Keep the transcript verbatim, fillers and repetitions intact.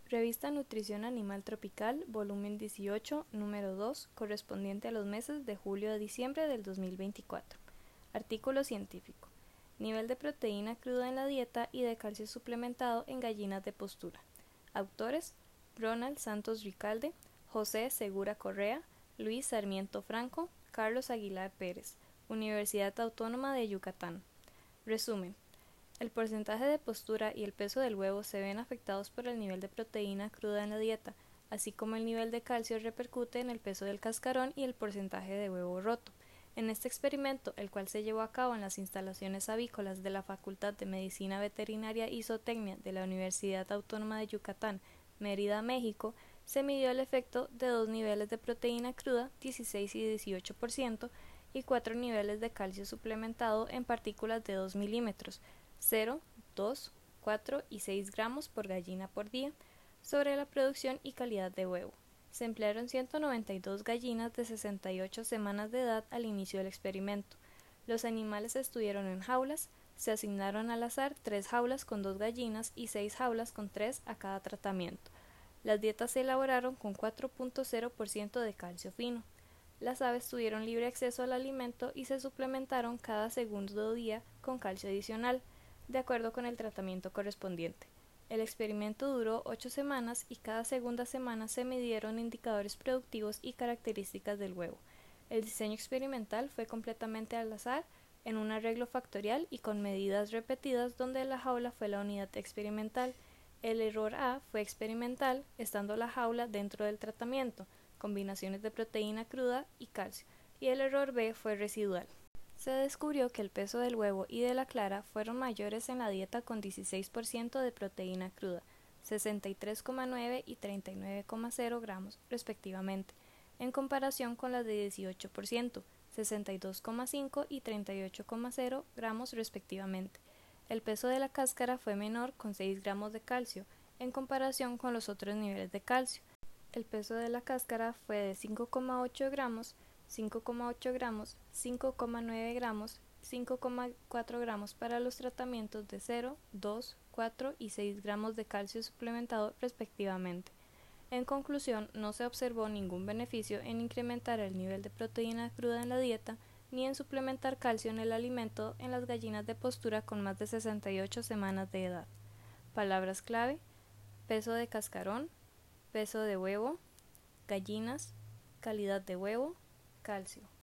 Revista Nutrición Animal Tropical, volumen dieciocho, número dos, correspondiente a los meses de julio a diciembre del dos mil veinticuatro. Artículo científico. Nivel de proteína cruda en la dieta y de calcio suplementado en gallinas de postura. Autores: Ronald Santos Ricalde, José Segura Correa, Luis Sarmiento Franco, Carlos Aguilar Pérez, Universidad Autónoma de Yucatán. Resumen. El porcentaje de postura y el peso del huevo se ven afectados por el nivel de proteína cruda en la dieta, así como el nivel de calcio repercute en el peso del cascarón y el porcentaje de huevo roto. En este experimento, el cual se llevó a cabo en las instalaciones avícolas de la Facultad de Medicina Veterinaria y Zootecnia de la Universidad Autónoma de Yucatán, Mérida, México, se midió el efecto de dos niveles de proteína cruda, dieciséis y dieciocho por ciento, y cuatro niveles de calcio suplementado en partículas de dos milímetros, cero, dos, cuatro y seis gramos por gallina por día, sobre la producción y calidad de huevo. Se emplearon ciento noventa y dos gallinas de sesenta y ocho semanas de edad al inicio del experimento. Los animales estuvieron en jaulas, se asignaron al azar tres jaulas con dos gallinas y seis jaulas con tres a cada tratamiento. Las dietas se elaboraron con cuatro punto cero por ciento de calcio fino. Las aves tuvieron libre acceso al alimento y se suplementaron cada segundo día con calcio adicional, de acuerdo con el tratamiento correspondiente. El experimento duró ocho semanas y cada segunda semana se midieron indicadores productivos y características del huevo. El diseño experimental fue completamente al azar, en un arreglo factorial y con medidas repetidas donde la jaula fue la unidad experimental. El error A fue experimental, estando la jaula dentro del tratamiento, combinaciones de proteína cruda y calcio, y el error B fue residual. Se descubrió que el peso del huevo y de la clara fueron mayores en la dieta con dieciséis por ciento de proteína cruda, sesenta y tres coma nueve y treinta y nueve coma cero gramos respectivamente, en comparación con las de dieciocho por ciento, sesenta y dos coma cinco y treinta y ocho coma cero gramos respectivamente. El peso de la cáscara fue menor con seis gramos de calcio, en comparación con los otros niveles de calcio. El peso de la cáscara fue de cinco coma ocho gramos, cinco coma ocho gramos, cinco coma nueve gramos, cinco coma cuatro gramos para los tratamientos de cero, dos, cuatro y seis gramos de calcio suplementado respectivamente. En conclusión, no se observó ningún beneficio en incrementar el nivel de proteína cruda en la dieta, ni en suplementar calcio en el alimento en las gallinas de postura con más de sesenta y ocho semanas de edad. Palabras clave: peso de cascarón, peso de huevo, gallinas, calidad de huevo, calcio.